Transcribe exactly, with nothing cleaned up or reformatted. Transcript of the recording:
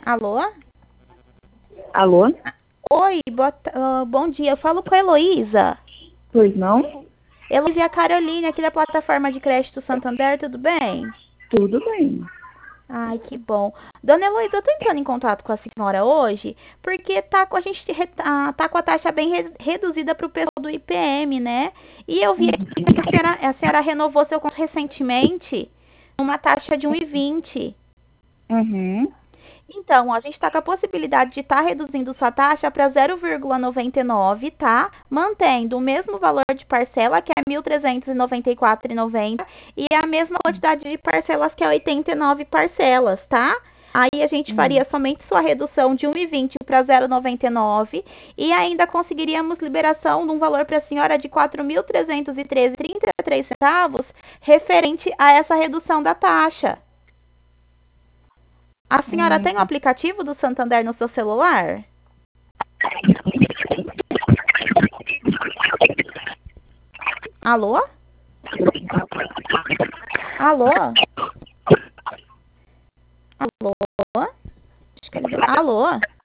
Alô? Alô? Oi, boa ta- ah, bom dia. Eu falo com a Heloísa. Pois não? Heloísa e a Caroline, aqui da plataforma de crédito Santander, tudo bem? Tudo bem. Ai, que bom. Dona Heloísa, eu tô entrando em contato com a senhora hoje, porque tá com a gente re- tá, tá com a taxa bem re- reduzida para o pessoal do I P M, né? E eu vi aqui que a senhora, a senhora renovou seu contrato recentemente, uma taxa de um e vinte. Uhum. Então, a gente está com a possibilidade de estar reduzindo sua taxa para zero vírgula noventa e nove, tá? Mantendo o mesmo valor de parcela, que é mil trezentos e noventa e quatro reais e noventa centavos, e a mesma quantidade de parcelas, que é oitenta e nove parcelas, tá? Aí a gente Hum. faria somente sua redução de um e vinte para zero vírgula noventa e nove e ainda conseguiríamos liberação de um valor para a senhora de quatro mil trezentos e treze reais e trinta e três centavos referente a essa redução da taxa. A senhora tem o Hum. aplicativo do Santander no seu celular? Alô? Alô? Alô? Acho que ele deu- Alô?